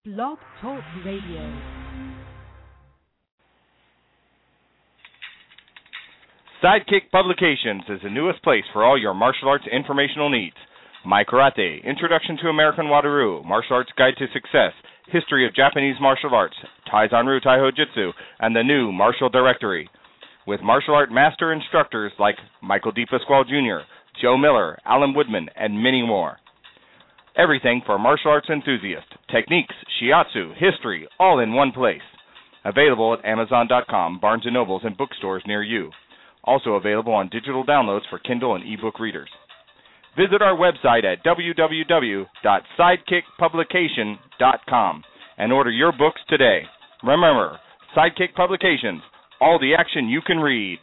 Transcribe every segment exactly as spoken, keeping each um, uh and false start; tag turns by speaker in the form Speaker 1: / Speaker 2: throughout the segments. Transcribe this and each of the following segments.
Speaker 1: Blog Talk Radio.
Speaker 2: Sidekick Publications is the newest place for all your martial arts informational needs. My Karate, Introduction to American Wado-Ryu, Martial Arts Guide to Success, History of Japanese Martial Arts, Taizan-Ryu Taiho Jitsu, and the new Martial Directory. With martial art master instructors like Michael D. Pasquale Junior, Joe Miller, Alan Woodman, and many more. Everything for martial arts enthusiasts, techniques, shiatsu, history, all in one place. Available at Amazon dot com, Barnes and Nobles, and bookstores near you. Also available on digital downloads for Kindle and ebook readers. Visit our website at w w w dot sidekick publication dot com and order your books today. Remember, Sidekick Publications, all the action you can read.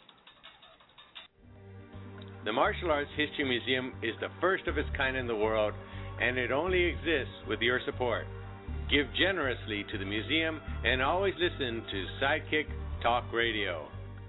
Speaker 3: The Martial Arts History Museum is the first of its kind in the world, and it only exists with your support. Give generously to the museum and always listen to Sidekick Talk Radio.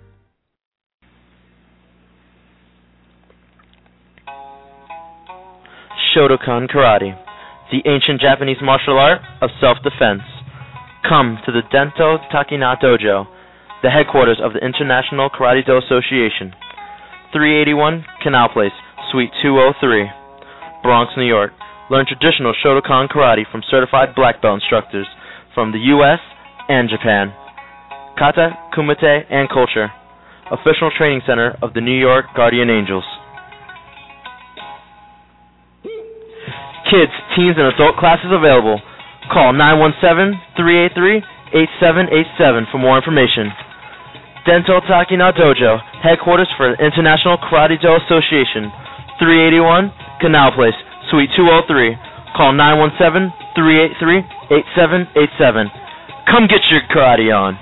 Speaker 4: Shotokan Karate, the ancient Japanese martial art of self-defense. Come to the Dento Takina Dojo, the headquarters of the International Karate-Do Association, three eighty-one Canal Place, Suite two oh three, Bronx, New York. Learn traditional Shotokan Karate from certified black belt instructors from the U S and Japan. Kata, Kumite, and Culture, official training center of the New York Guardian Angels. Kids, teens, and adult classes available. Call nine one seven, three eight three, eight seven eight seven for more information. Dento Takina Dojo, headquarters for the International Karate-Do Association, three eighty-one Canal Place, Suite two oh three. Call nine one seven, three eight three, eight seven eight seven. Come get your karate on.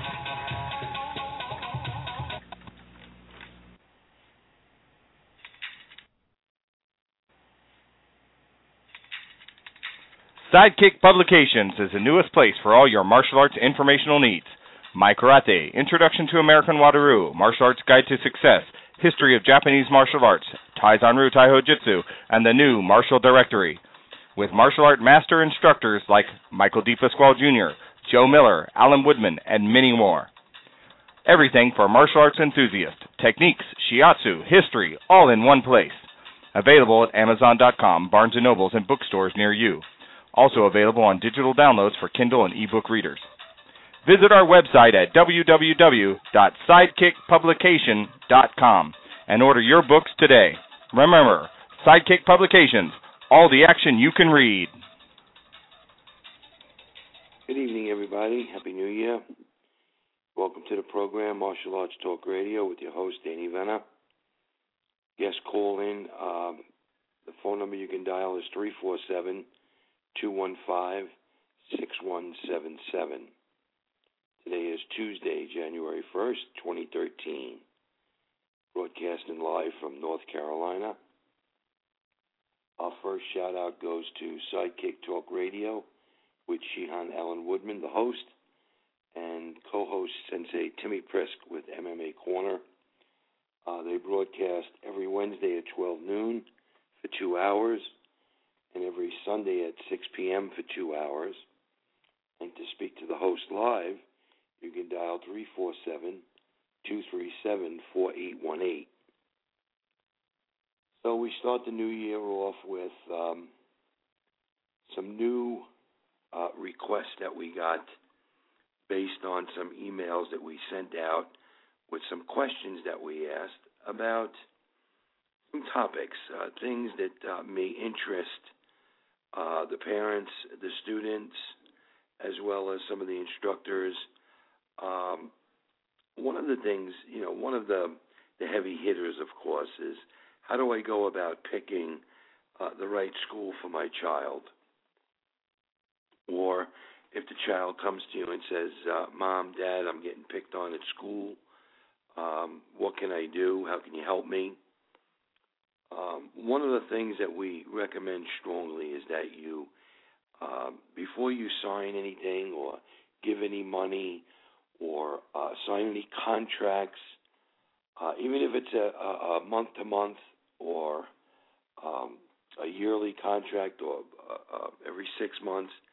Speaker 2: Sidekick Publications is the newest place for all your martial arts informational needs. My Karate, Introduction to American Wado-Ryu, Martial Arts Guide to Success, History of Japanese Martial Arts, Taizan-Ryu Taiho Jitsu, and the new Martial Directory. With martial art master instructors like Michael D. Pasquale Junior, Joe Miller, Alan Woodman, and many more. Everything for martial arts enthusiasts, techniques, shiatsu, history, all in one place. Available at Amazon dot com, Barnes and Nobles, and bookstores near you. Also available on digital downloads for Kindle and ebook readers. Visit our website at w w w dot sidekick publication dot com and order your books today. Remember, Sidekick Publications, all the action you can read.
Speaker 5: Good evening, everybody. Happy New Year. Welcome to the program, Martial Arts Talk Radio, with your host, Danny Venner. Guest call in. Um, the phone number you can dial is three four seven, two one five, six one seven seven. Today is Tuesday, January first, twenty thirteen. Broadcasting live from North Carolina. Our first shout-out goes to Sidekick Talk Radio with Shihan Alan Woodman, the host, and co-host Sensei Timmy Prisk with M M A Corner. Uh, they broadcast every Wednesday at twelve noon for two hours, and every Sunday at six p.m. for two hours. And to speak to the host live, you can dial three four seven, two three seven, four eight one eight. So we start the new year off with um, some new uh, requests that we got based on some emails that we sent out with some questions that we asked about some topics, uh, things that uh, may interest uh, the parents, the students, as well as some of the instructors. Um, one of the things, you know, one of the, the heavy hitters, of course, is how do I go about picking uh, the right school for my child? Or if the child comes to you and says, uh, Mom, Dad, I'm getting picked on at school, um, what can I do? How can you help me? Um, one of the things that we recommend strongly is that you, uh, before you sign anything or give any money or uh, sign any contracts, uh, even if it's a, a, a month-to-month or um, a yearly contract or uh, uh, every six months,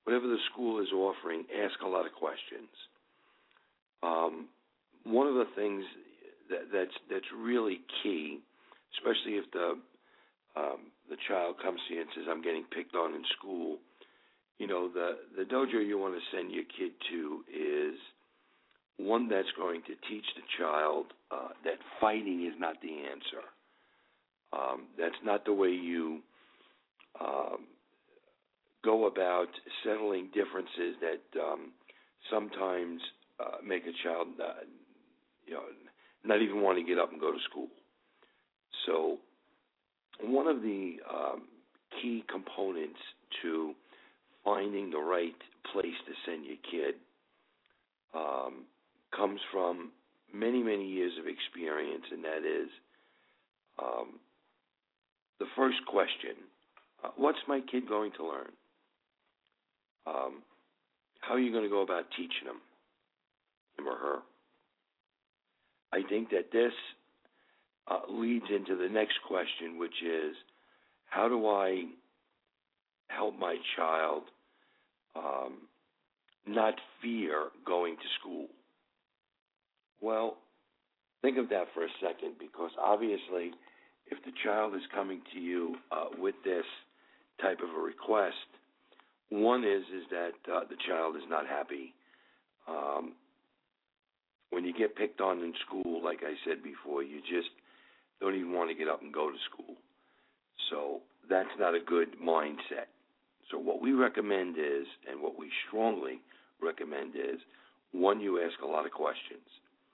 Speaker 5: whatever the school is offering, ask a lot of questions. Um, one of the things that, that's that's really key, especially if the um, the child comes to you and says, "I'm getting picked on in school," you know, the the dojo you want to send your kid to is one that's going to teach the child uh, that fighting is not the answer. Um, that's not the way you um, go about settling differences that um, sometimes uh, make a child, uh, you know, not even want to get up and go to school. So, one of the um, key components to finding the right place to send your kid um, comes from many, many years of experience, and that is um, the first question, uh, what's my kid going to learn? Um, how are you going to go about teaching him, him or her? I think that this uh, leads into the next question, which is, how do I help my child um, not fear going to school? Well, think of that for a second, because obviously if the child is coming to you uh, with this type of a request, one is is that uh, the child is not happy. Um, when you get picked on in school, like I said before, you just don't even want to get up and go to school. So that's not a good mindset. So what we recommend is, and what we strongly recommend is, one, you ask a lot of questions.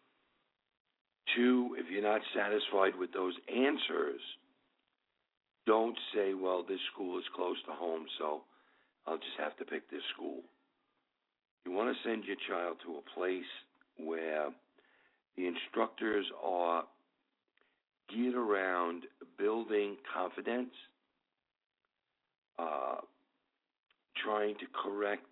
Speaker 5: Two, if you're not satisfied with those answers, don't say, well, this school is close to home, so I'll just have to pick this school. You want to send your child to a place where the instructors are geared around building confidence, uh, trying to correct,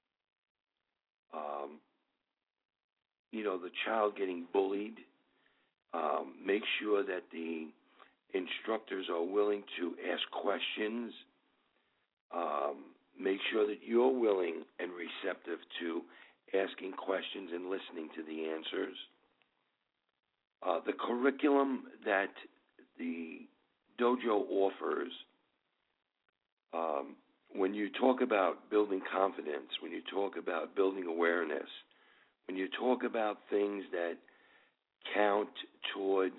Speaker 5: um, you know, the child getting bullied. Um, make sure that the instructors are willing to ask questions. Um, make sure that you're willing and receptive to asking questions and listening to the answers. Uh, the curriculum that the dojo offers, um, when you talk about building confidence, when you talk about building awareness, when you talk about things that count towards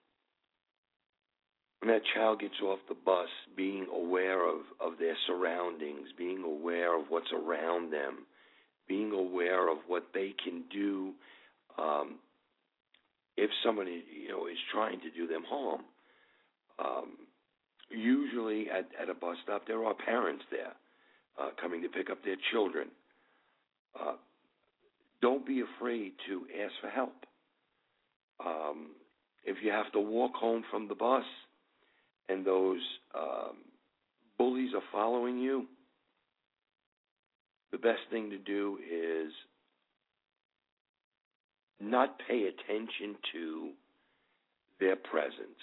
Speaker 5: when that child gets off the bus, being aware of, of their surroundings, being aware of what's around them, being aware of what they can do um, if somebody, you know, is trying to do them harm. Um, usually at, at a bus stop, there are parents there uh, coming to pick up their children. Uh, don't be afraid to ask for help. Um, if you have to walk home from the bus and those um, bullies are following you, the best thing to do is not pay attention to their presence.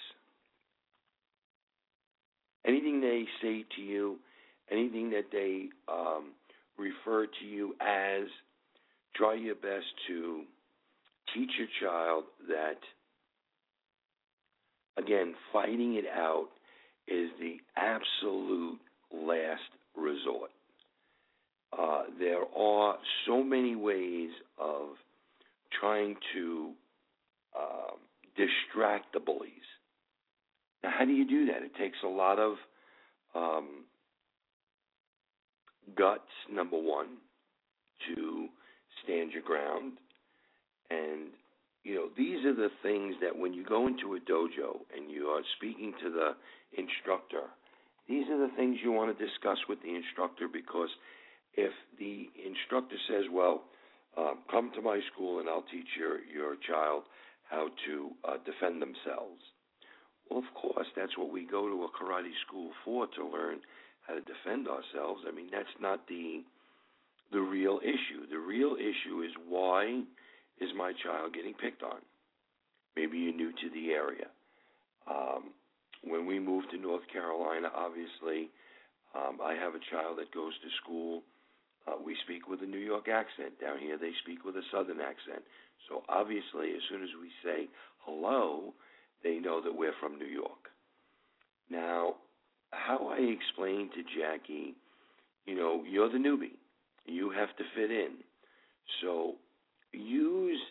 Speaker 5: Anything they say to you, anything that they um, refer to you as, try your best to teach your child that, again, fighting it out is the absolute last resort. Uh, there are so many ways of trying to uh, distract the bullies. Now, how do you do that? It takes a lot of um, guts, number one, to stand your ground. And, you know, these are the things that when you go into a dojo and you are speaking to the instructor, these are the things you want to discuss with the instructor, because if the instructor says, well, um, come to my school and I'll teach your, your child how to uh, defend themselves. Well, of course, that's what we go to a karate school for, to learn how to defend ourselves. I mean, that's not the the real issue. The real issue is, why is my child getting picked on? Maybe you're new to the area. Um, when we moved to North Carolina, obviously, um, I have a child that goes to school Uh, we speak with a New York accent. Down here they speak with a Southern accent. So obviously, as soon as we say hello, they know that we're from New York. Now, how I explain to Jackie, you know, you're the newbie. You have to fit in. So use,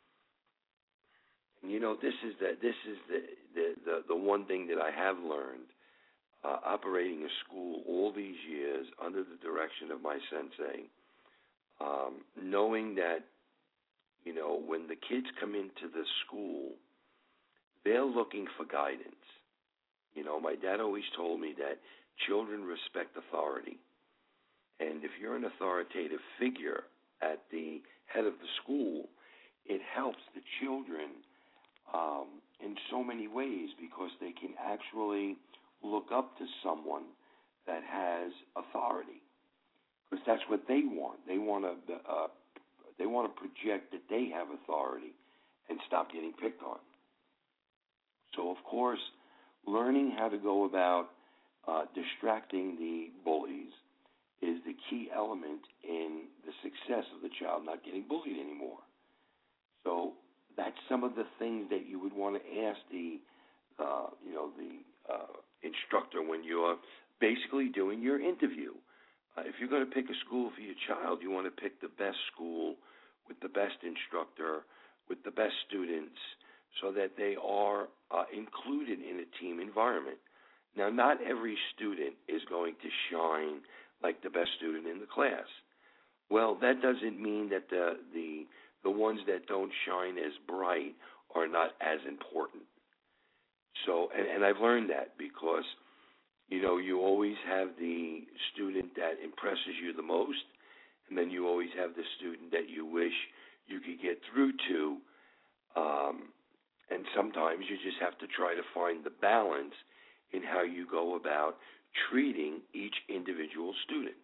Speaker 5: you know, this is the this is the the the, the one thing that I have learned uh, operating a school all these years under the direction of my sensei, um, knowing that, you know, when the kids come into the school, they're looking for guidance. You know, my dad always told me that children respect authority. And if you're an authoritative figure at the head of the school, it helps the children um, in so many ways because they can actually look up to someone that has authority. Because that's what they want. They want to uh, they want to project that they have authority and stop getting picked on. So, of course, learning how to go about uh, distracting the bullies is the key element in the success of the child not getting bullied anymore. So that's some of the things that you would want to ask the, uh, you know, the uh, instructor when you're basically doing your interview. Uh, if you're going to pick a school for your child, you want to pick the best school with the best instructor, with the best students, so that they are uh, included in a team environment. Now, not every student is going to shine like the best student in the class. Well, that doesn't mean that the the the ones that don't shine as bright are not as important. So, and, and I've learned that because, you know, you always have the student that impresses you the most, and then you always have the student that you wish you could get through to. Um, and sometimes you just have to try to find the balance in how you go about treating each individual student.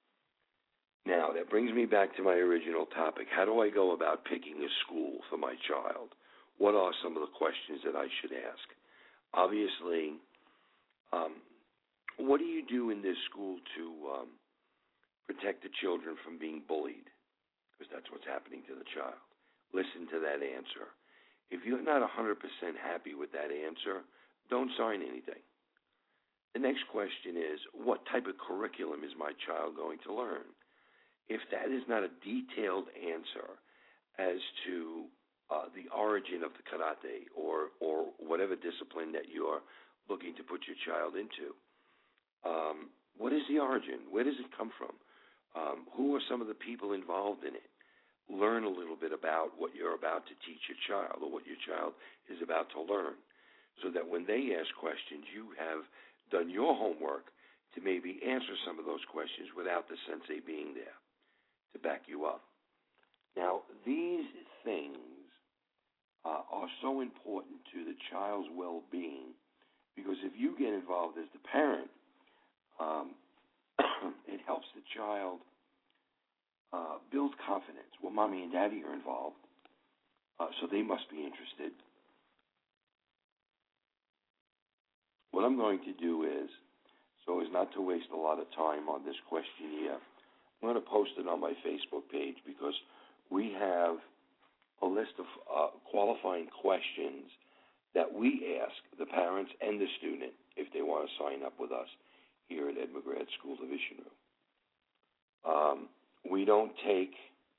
Speaker 5: Now, that brings me back to my original topic. How do I go about picking a school for my child? What are some of the questions that I should ask? Obviously, um, what do you do in this school to um, protect the children from being bullied? Because that's what's happening to the child. Listen to that answer. If you're not one hundred percent happy with that answer, don't sign anything. The next question is, what type of curriculum is my child going to learn? If that is not a detailed answer as to uh, the origin of the karate or, or whatever discipline that you're looking to put your child into, um, what is the origin? Where does it come from? Um, who are some of the people involved in it? Learn a little bit about what you're about to teach your child or what your child is about to learn, so that when they ask questions, you have done your homework to maybe answer some of those questions without the sensei being there to back you up. Now, these things uh, are so important to the child's well-being because if you get involved as the parent, um, it helps the child uh, build confidence. Well, mommy and daddy are involved, uh, so they must be interested. What I'm going to do is, so as not to waste a lot of time on this questionnaire, I'm going to post it on my Facebook page because we have a list of uh, qualifying questions that we ask the parents and the student if they want to sign up with us here at Ed McGrath School of Vishnu. Um, we don't take,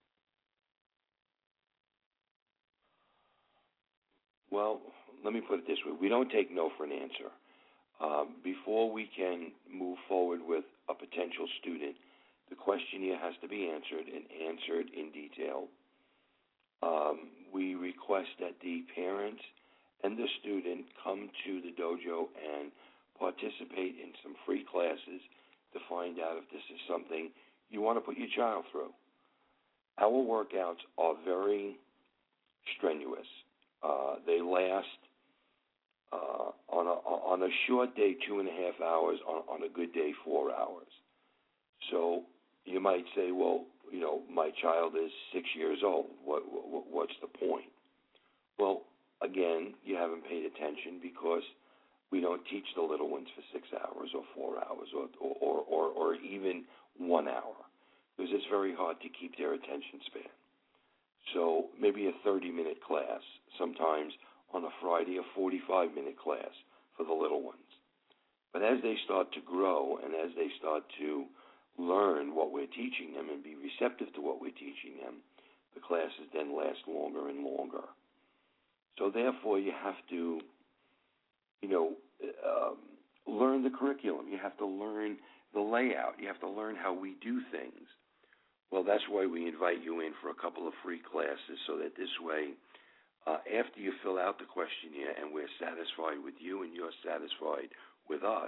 Speaker 5: well, let me put it this way. We don't take no for an answer. Um, before we can move forward with a potential student, the questionnaire has to be answered and answered in detail. Um, we request that the parents and the student come to the dojo and participate in some free classes to find out if this is something you want to put your child through. Our workouts are very strenuous. Uh, they last uh, on a on a short day, two and a half hours. On, on a good day, four hours. So you might say, well, you know, my child is six years old. What, what what's the point? Well, again, you haven't paid attention because we don't teach the little ones for six hours or four hours or or or, or even one hour. because it's very hard to keep their attention span. So maybe a thirty-minute class, sometimes on a Friday, a forty-five minute class for the little ones. But as they start to grow and as they start to learn what we're teaching them and be receptive to what we're teaching them, the classes then last longer and longer. So therefore, you have to, you know, um, learn the curriculum. You have to learn the layout. You have to learn how we do things. Well, that's why we invite you in for a couple of free classes, so that this way, uh, after you fill out the questionnaire and we're satisfied with you and you're satisfied with us,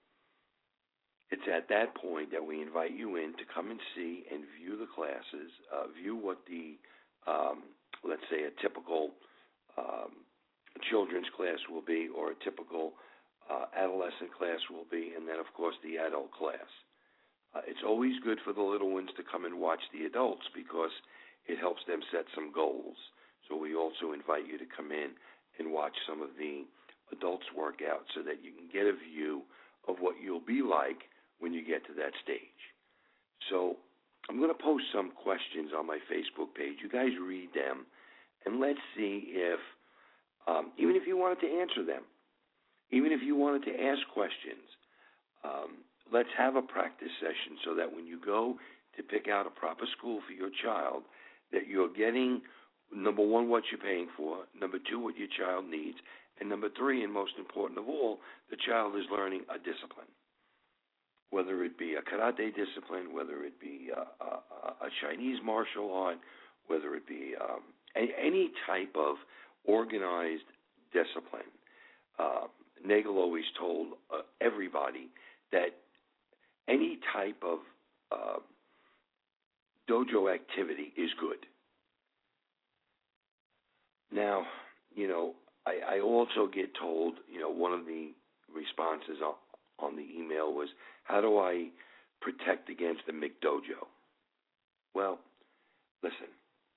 Speaker 5: it's at that point that we invite you in to come and see and view the classes, uh, view what the, um, let's say, a typical um, children's class will be, or a typical uh, adolescent class will be, and then, of course, the adult class. Uh, it's always good for the little ones to come and watch the adults because it helps them set some goals. So we also invite you to come in and watch some of the adults work out so that you can get a view of what you'll be like when you get to that stage. So I'm going to post some questions on my Facebook page. You guys read them, and let's see if, um, even if you wanted to answer them, even if you wanted to ask questions, um, let's have a practice session so that when you go to pick out a proper school for your child, that you're getting, number one, what you're paying for, number two, what your child needs, and number three, and most important of all, the child is learning a discipline. Whether it be a karate discipline, whether it be a, a, a Chinese martial art, whether it be um, a, any type of organized discipline. Uh, Nagel always told uh, everybody that any type of uh, dojo activity is good. Now, you know, I, I also get told, you know, one of the responses on, on the email was, how do I protect against the McDojo? Well, listen,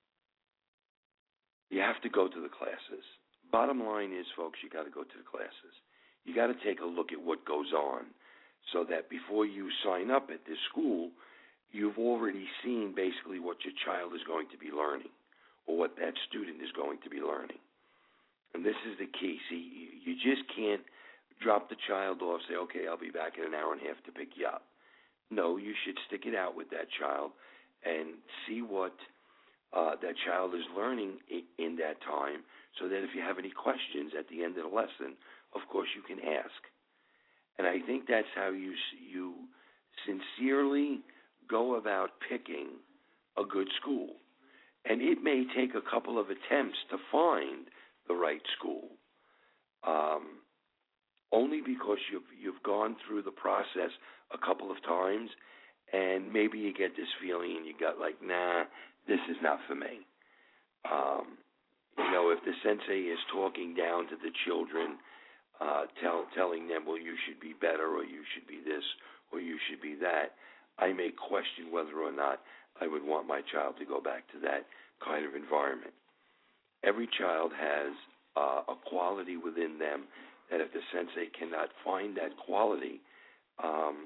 Speaker 5: you have to go to the classes. Bottom line is, folks, you got to go to the classes. You got to take a look at what goes on so that before you sign up at this school, you've already seen basically what your child is going to be learning or what that student is going to be learning. And this is the key. See, you just can't drop the child off, say, okay, I'll be back in an hour and a half to pick you up. No, you should stick it out with that child and see what uh, that child is learning in, in that time so that if you have any questions at the end of the lesson, of course you can ask. And I think that's how you you sincerely go about picking a good school. And it may take a couple of attempts to find the right school, um, only because you've you've gone through the process a couple of times, and maybe you get this feeling and you got like, nah, this is not for me. Um, you know, if the sensei is talking down to the children, uh, tell, telling them, well, you should be better, or you should be this, or you should be that, I may question whether or not I would want my child to go back to that kind of environment. Every child has uh, a quality within them that if the sensei cannot find that quality, um,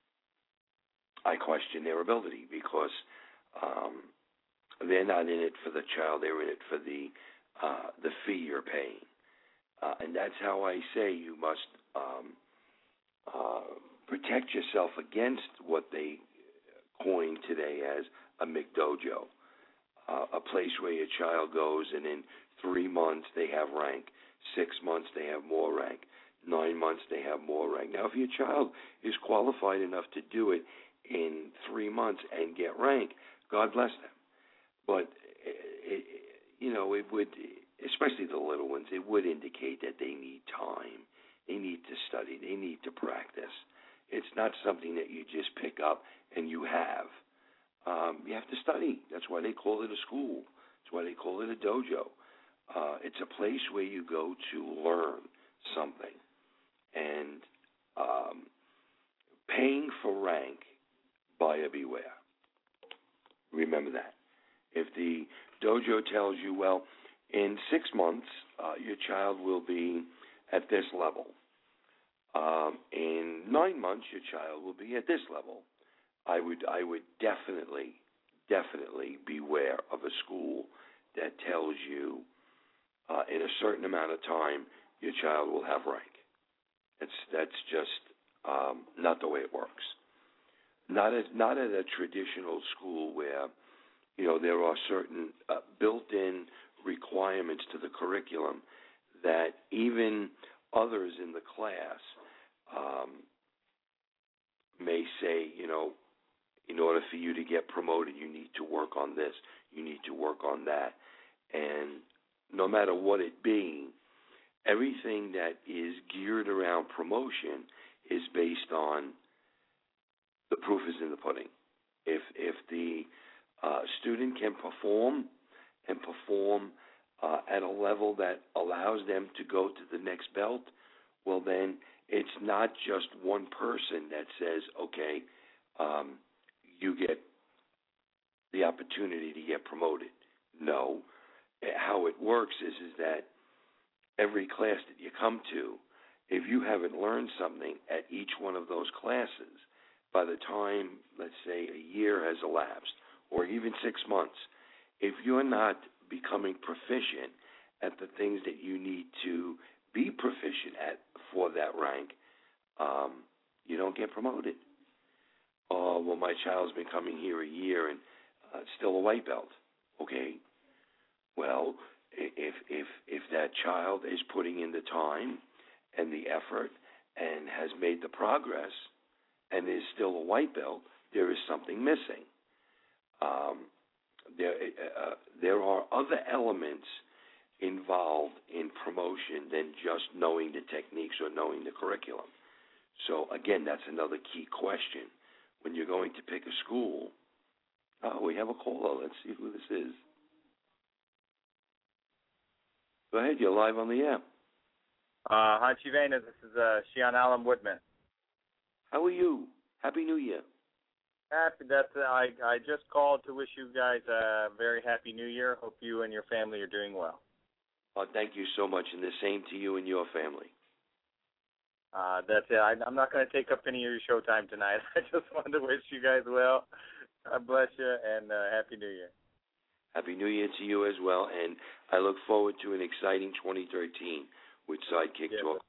Speaker 5: I question their ability because um, they're not in it for the child, they're in it for the uh, the fee you're paying. Uh, and that's how I say you must um, uh, protect yourself against what they coined today as a McDojo, uh, a place where your child goes and in three months they have rank, six months they have more rank, nine months they have more rank. Now, if your child is qualified enough to do it in three months and get rank, God bless them. But, it, you know, it would, especially the little ones, it would indicate that they need time. They need to study. They need to practice. It's not something that you just pick up and you have. Um, you have to study. That's why they call it a school. That's why they call it a dojo. Uh, it's a place where you go to learn something. And um, paying for rank, buyer beware. Remember that. If the dojo tells you, well, in six months, uh, your child will be at this level. Um, in nine months, your child will be at this level. I would I would definitely definitely beware of a school that tells you uh, in a certain amount of time your child will have rank. That's that's just um, not the way it works. Not at not at a traditional school where, you know, there are certain uh, built-in requirements to the curriculum that even others in the class um, may say, you know, in order for you to get promoted, you need to work on this, you need to work on that. And no matter what it be, everything that is geared around promotion is based on the proof is in the pudding. If if the uh, student can perform and perform uh, at a level that allows them to go to the next belt, well then it's not just one person that says, okay, um, you get the opportunity to get promoted. No. How it works is, is that every class that you come to, if you haven't learned something at each one of those classes, by the time, let's say, a year has elapsed, or even six months, if you're not becoming proficient at the things that you need to be proficient at for that rank, um, you don't get promoted. Oh, well, my child's been coming here a year and uh, still a white belt. Okay. Well, if if if that child is putting in the time and the effort and has made the progress and is still a white belt, there is something missing. Um, there uh, there are other elements involved in promotion than just knowing the techniques or knowing the curriculum. So again, that's another key question. When you're going to pick a school, oh, we have a caller. Let's see who this is. Go ahead, you're live on the air.
Speaker 6: Uh, hi, Chivena. This is uh, Shion Alan Woodman.
Speaker 5: How are you? Happy New Year.
Speaker 6: Happy that uh, I I just called to wish you guys a very happy New Year. Hope you and your family are doing well.
Speaker 5: Oh, thank you so much, and the same to you and your family.
Speaker 6: Uh, that's it. I, I'm not going to take up any of your show time tonight. I just wanted to wish you guys well. God bless you, and uh, Happy New Year.
Speaker 5: Happy New Year to you as well, and I look forward to an exciting twenty thirteen with Sidekick
Speaker 6: yes,
Speaker 5: Talk.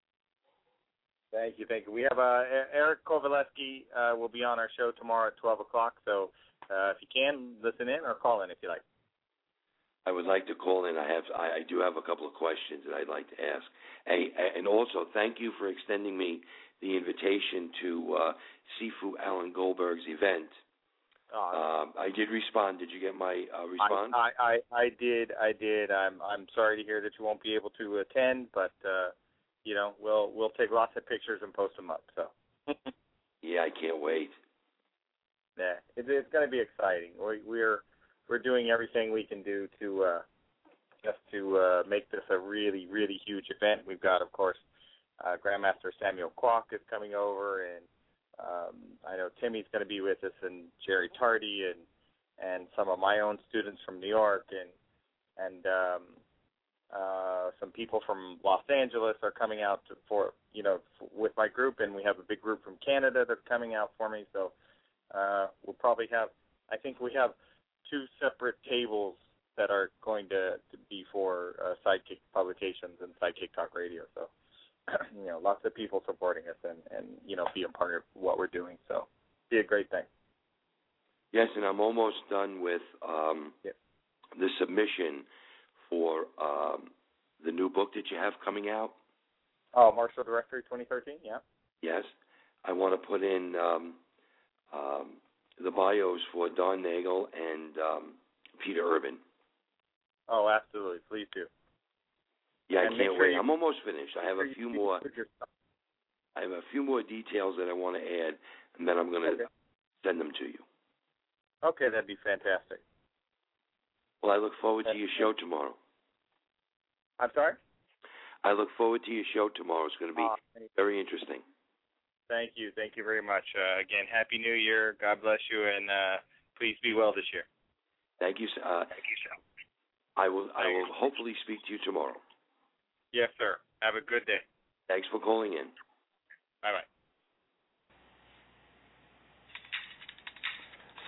Speaker 6: Thank you, thank you. We have uh, Eric Kovaleski uh, will be on our show tomorrow at twelve o'clock, so uh, if you can, listen in or call in if you like.
Speaker 5: I would like to call in. I have, I, I do have a couple of questions that I'd like to ask. Hey, and also, thank you for extending me the invitation to uh, Sifu Alan Goldberg's event.
Speaker 6: Oh,
Speaker 5: um, I did respond. Did you get my uh, response?
Speaker 6: I, I, I, I did. I did. I'm I'm sorry to hear that you won't be able to attend, but uh, you know we'll we'll take lots of pictures and post them up. So.
Speaker 5: Yeah, I can't wait.
Speaker 6: Yeah, it, it's going to be exciting. We, we're we're doing everything we can do to uh, just to uh, make this a really really huge event. We've got, of course, uh, Grandmaster Samuel Kwok is coming over, and Um, I know Timmy's going to be with us, and Jerry Tardy, and and some of my own students from New York, and and um, uh, some people from Los Angeles are coming out to, for you know f- with my group, and we have a big group from Canada that's coming out for me. So uh, we'll probably have, I think we have two separate tables that are going to, to be for uh, Sidekick Publications and Sidekick Talk Radio. So. You know, lots of people supporting us and, and, you know, being part of what we're doing. So be a great thing.
Speaker 5: Yes, and I'm almost done with um,
Speaker 6: yep.
Speaker 5: the submission for um, the new book that you have coming out.
Speaker 6: Oh, Martial Directory twenty thirteen, yeah.
Speaker 5: Yes. I want to put in um, um, the bios for Don Nagel and um, Peter Urban.
Speaker 6: Oh, absolutely. Please do.
Speaker 5: Yeah,
Speaker 6: and
Speaker 5: I can't
Speaker 6: sure
Speaker 5: wait.
Speaker 6: you,
Speaker 5: I'm almost finished. I have a few more.
Speaker 6: Your...
Speaker 5: I have a few more details that I want to add, and then I'm going to
Speaker 6: okay.
Speaker 5: send them to you.
Speaker 6: Okay, that'd be fantastic.
Speaker 5: Well, I look forward
Speaker 6: That's
Speaker 5: to your show tomorrow.
Speaker 6: I'm sorry?
Speaker 5: I look forward to your show tomorrow. It's going to be
Speaker 6: uh,
Speaker 5: very interesting.
Speaker 6: Thank you. Thank you very much. Uh, again, Happy New Year. God bless you, and uh, please be well this year.
Speaker 5: Thank you. Uh,
Speaker 6: Thank you, sir.
Speaker 5: I will. I will hopefully speak to you tomorrow.
Speaker 6: Yes, sir. Have a good day.
Speaker 5: Thanks for calling in.
Speaker 6: Bye-bye.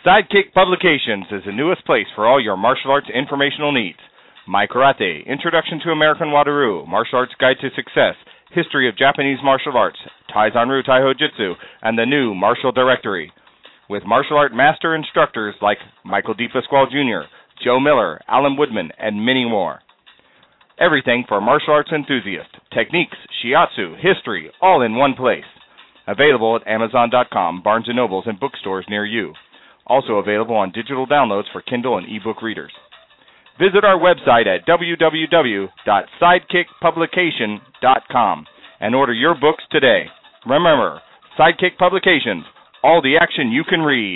Speaker 2: Sidekick Publications is the newest place for all your martial arts informational needs. My Karate, Introduction to American Wado-Ryu, Martial Arts Guide to Success, History of Japanese Martial Arts, Taizanru Taiho Jitsu, and the new Martial Directory. With martial art master instructors like Michael D. Pasquale Junior, Joe Miller, Alan Woodman, and many more. Everything for martial arts enthusiasts, techniques, shiatsu, history, all in one place. Available at Amazon dot com, Barnes and Nobles, and bookstores near you. Also available on digital downloads for Kindle and ebook readers. Visit our website at w w w dot sidekick publication dot com and order your books today. Remember, Sidekick Publications, all the action you can read.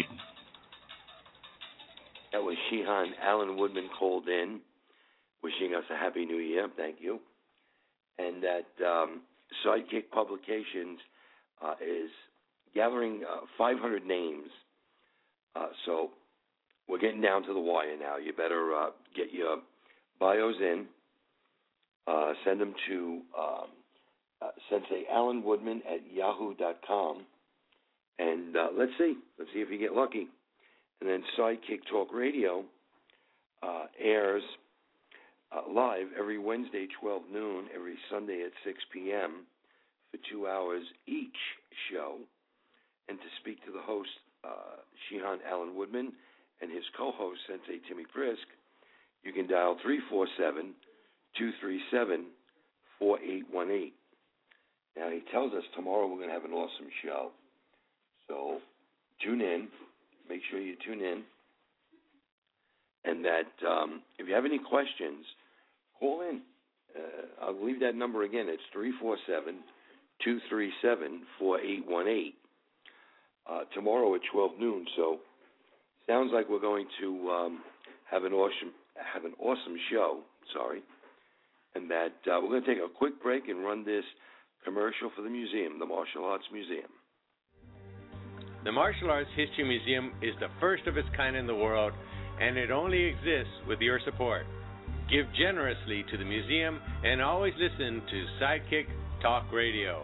Speaker 5: That was Shihan Alan Woodman called in, wishing us a Happy New Year. Thank you. And that um, Sidekick Publications uh, is gathering uh, five hundred names. Uh, so we're getting down to the wire now. You better uh, get your bios in. Uh, send them to um, uh, Sensei Alan Woodman at yahoo dot com. And uh, let's see. Let's see if you get lucky. And then Sidekick Talk Radio uh, airs uh, live every Wednesday, twelve noon, every Sunday at six p.m. for two hours each show. And to speak to the host, uh, Shihan Alan Woodman, and his co-host, Sensei Timmy Prisk, you can dial three four seven, two three seven, four eight one eight. Now, he tells us tomorrow we're going to have an awesome show. So tune in. Make sure you tune in. And that um, if you have any questions, call in. Uh, I'll leave that number again. It's three four seven, two three seven, four eight one eight. Uh, tomorrow at twelve noon. So sounds like we're going to um, have an awesome have an awesome show. Sorry, and that uh, we're going to take a quick break and run this commercial for the museum, the Martial Arts Museum.
Speaker 3: The Martial Arts History Museum is the first of its kind in the world, and it only exists with your support. Give generously to the museum and always listen to Sidekick Talk Radio.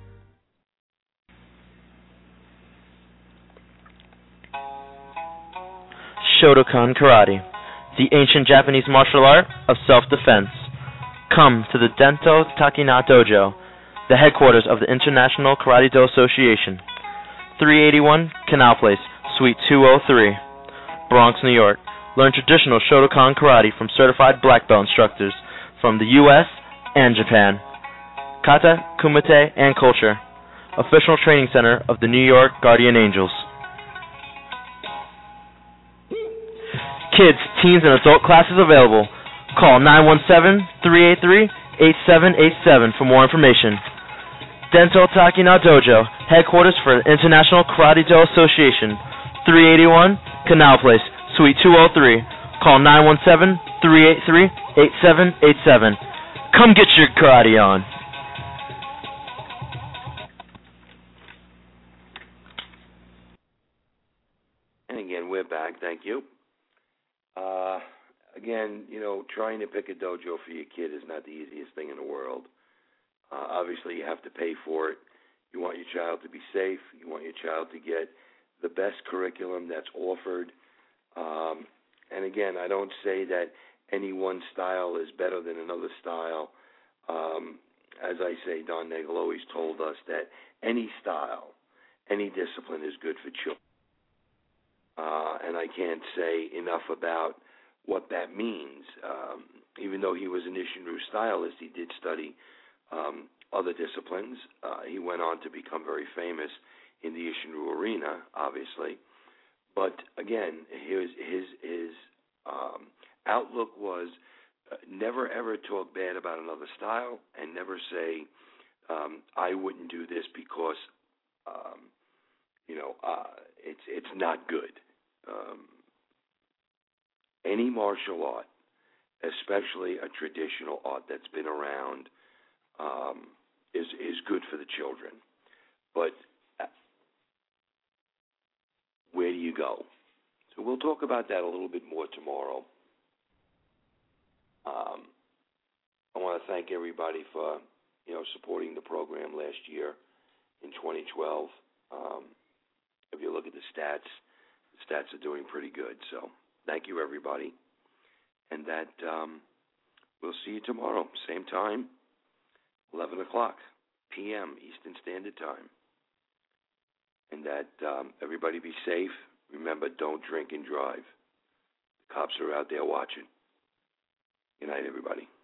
Speaker 4: Shotokan Karate, the ancient Japanese martial art of self-defense. Come to the Dento Takina Dojo, the headquarters of the International Karate-Do Association. three eighty-one Canal Place, Suite two oh three, Bronx, New York. Learn traditional Shotokan Karate from certified black belt instructors from the U S and Japan. Kata, Kumite, and Culture. Official training center of the New York Guardian Angels. Kids, teens, and adult classes available. Call nine one seven, three eight three, eight seven eight seven for more information. Dento Takina Dojo, headquarters for the International Karate-Do Association, three eighty-one Canal Place, Suite two oh three. Call nine one seven, three eight three, eight seven eight seven. Come get your karate on.
Speaker 5: And again, we're back. Thank you. Uh, again, you know, trying to pick a dojo for your kid is not the easiest thing in the world. Uh, obviously, you have to pay for it. You want your child to be safe. You want your child to get the best curriculum that's offered. Um, and again, I don't say that any one style is better than another style. Um, as I say, Don Nagel always told us that any style, any discipline is good for children. Uh, and I can't say enough about what that means. Um, even though he was an Isshin-Ryu stylist, he did study um, other disciplines. Uh, he went on to become very famous in the Isshin-Ryu arena, obviously. But again, his his his um, outlook was uh, never ever talk bad about another style, and never say um, I wouldn't do this because um, you know uh, it's it's not good. Um, any martial art, especially a traditional art that's been around, um, is is good for the children. But where do you go? So we'll talk about that a little bit more tomorrow. Um, I want to thank everybody for you know supporting the program last year in twenty twelve. Um, if you look at the stats, stats are doing pretty good. So thank you, everybody. And that um, we'll see you tomorrow, same time, eleven o'clock p m Eastern Standard Time. And that um, everybody be safe. Remember, don't drink and drive. The cops are out there watching. Good night, everybody.